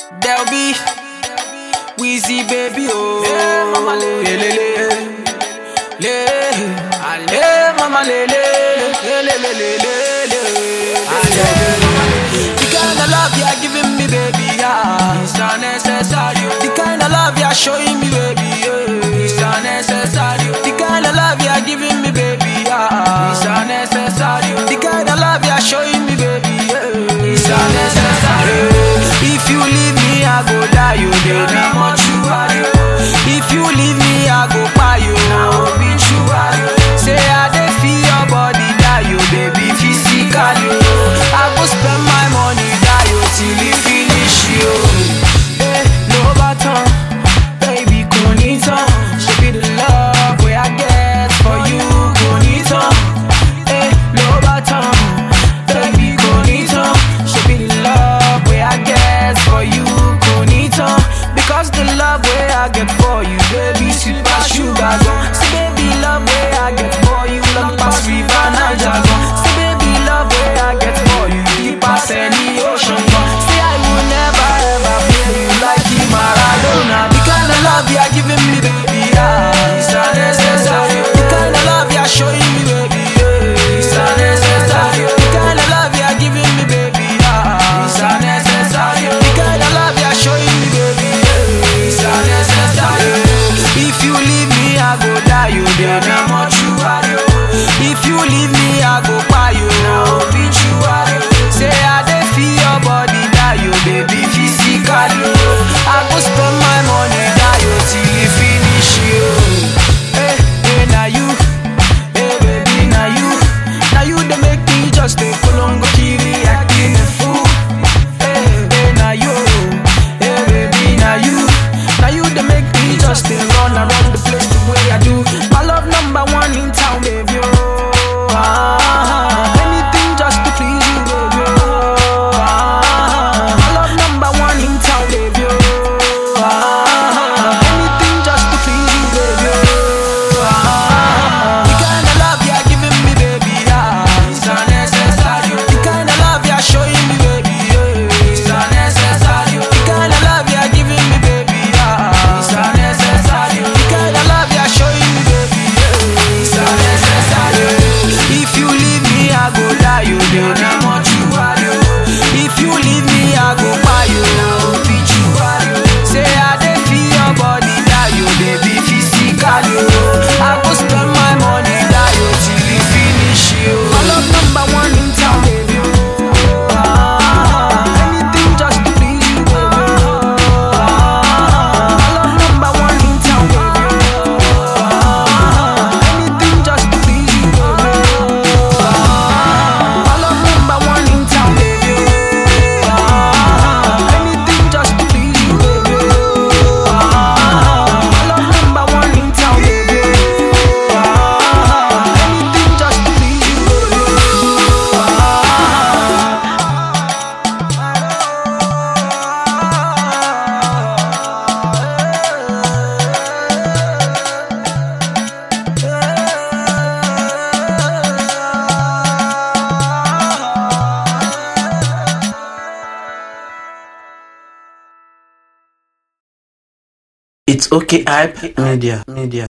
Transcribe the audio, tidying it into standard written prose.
There'll be Weezy baby, oh, yeah, mama le le le le, ale mama le le le le le le le. The kind of love you're giving me, baby, yeah, it's unnecessary. The kind of love you're showing me, baby, yeah, it's unnecessary. The kind of love you're giving me, baby, yeah, it's unnecessary. The kind of love you're showing me, baby, yeah, it's unnecessary. If you leave me, I go die, you baby, much you are. If you leave me, I go buy you, now be true. Say I dey feel your body, die, you baby, physically. I go spend my money, die, you till it finish you. Hey, no button, baby, bonita. Should be the love where I get for you, bonita. Hey, no button, baby, bonita. Should be the love where I get for you, bonita. Because the love where I get for you, baby, sweet as sugar gone. Say baby, love where I get for you, love past river Niger gone. Say baby, love where I get for you, deep past any ocean gone. Say I will never ever play you like you Maradona. The kind of love you're giving me, baby, yeah, it's unnecessary. The kind of love you're showing me, baby, yeah, it's unnecessary. The kind of love you're giving me, baby, yeah, it's unnecessary. The kind of love you're showing me, baby, yeah, it's unnecessary. If you leave me, I go die, you baby, much you are. If you leave me, I go buy you, now be true. Say I dey feel your body, die, you baby, physically. I go spend my money, die, you till you finish you. Hey, hey, now you, hey baby, now you they make me just stay long, kiri, acting a fool. Hey, hey, now you, hey baby, now you they make me just stay run around the place the way I do. My love number one in town, baby. Anything just to please you, baby. My love number one in town, baby. Anything just to please you, baby. The kind of love you're giving me, baby, yeah, it's unnecessary. The kind of love you're showing me, baby, yeah, it's unnecessary. The kind of love you're giving me, baby, yeah, it's unnecessary. The kind of love you're showing me, baby, yeah, it's unnecessary. If you leave me, I go die, you baby, much you are. If you leave me, I go buy you, now be true. Say I dey feel your body, die, you baby, physically. I go spend my money, die, you till you finish you. My love number one in town, baby. Anything just to please you, baby. My love number one in town, baby. Anything just to please you, baby. My love number one in town, baby. Anything just to please you, baby. My love number one in town, baby. Anything just to please you, It's okay, hype media.